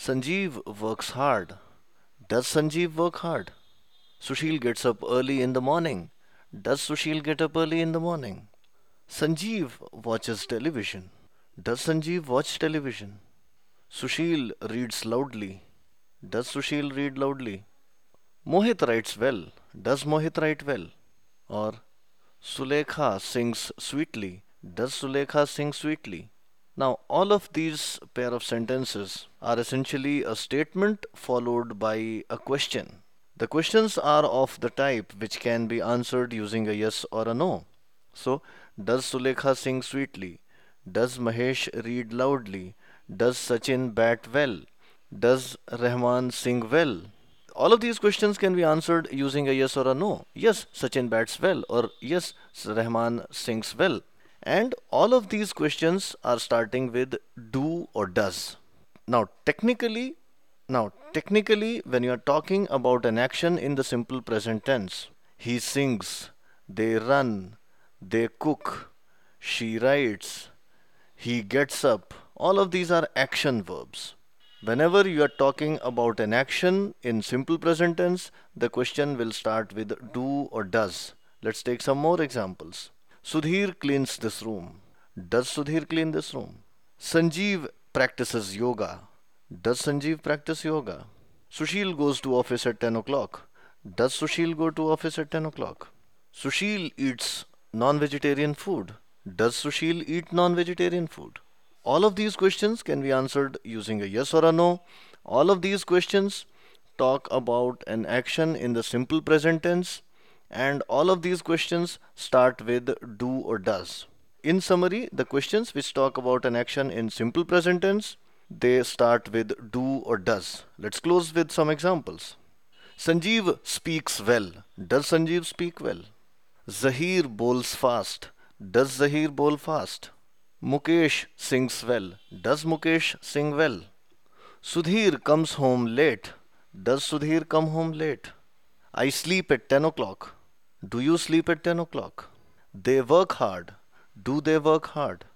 Sanjeev works hard. Does Sanjeev work hard? Sushil gets up early in the morning. Does Sushil get up early in the morning? Sanjeev watches television. Does Sanjeev watch television? Sushil reads loudly. Does Sushil read loudly? Mohit writes well. Does Mohit write well? Or Sulekha sings sweetly. Does Sulekha sing sweetly? Now, all of these pair of sentences are essentially a statement followed by a question. The questions are of the type which can be answered using a yes or a no. So, does Sulekha sing sweetly? Does Mahesh read loudly? Does Sachin bat well? Does Rahman sing well? All of these questions can be answered using a yes or a no. Yes, Sachin bats well, or yes, Rahman sings well. And all of these questions are starting with do or does. Now, technically, when you are talking about an action in the simple present tense, he sings, they run, they cook, she writes, he gets up. All of these are action verbs. Whenever you are talking about an action in simple present tense, the question will start with do or does. Let's take some more examples. Sudhir cleans this room. Does Sudhir clean this room? Sanjeev practices yoga. Does Sanjeev practice yoga? Sushil goes to office at 10 o'clock. Does Sushil go to office at 10 o'clock? Sushil eats non-vegetarian food. Does Sushil eat non-vegetarian food? All of these questions can be answered using a yes or a no. All of these questions talk about an action in the simple present tense, and all of these questions start with do or does. In summary, the questions which talk about an action in simple present tense, they start with do or does. Let's close with some examples. Sanjeev speaks well. Does Sanjeev speak well? Zahir bowls fast. Does Zahir bowl fast? Mukesh sings well. Does Mukesh sing well? Sudhir comes home late. Does Sudhir come home late? I sleep at 10 o'clock. Do you sleep at 10 o'clock? They work hard. Do they work hard?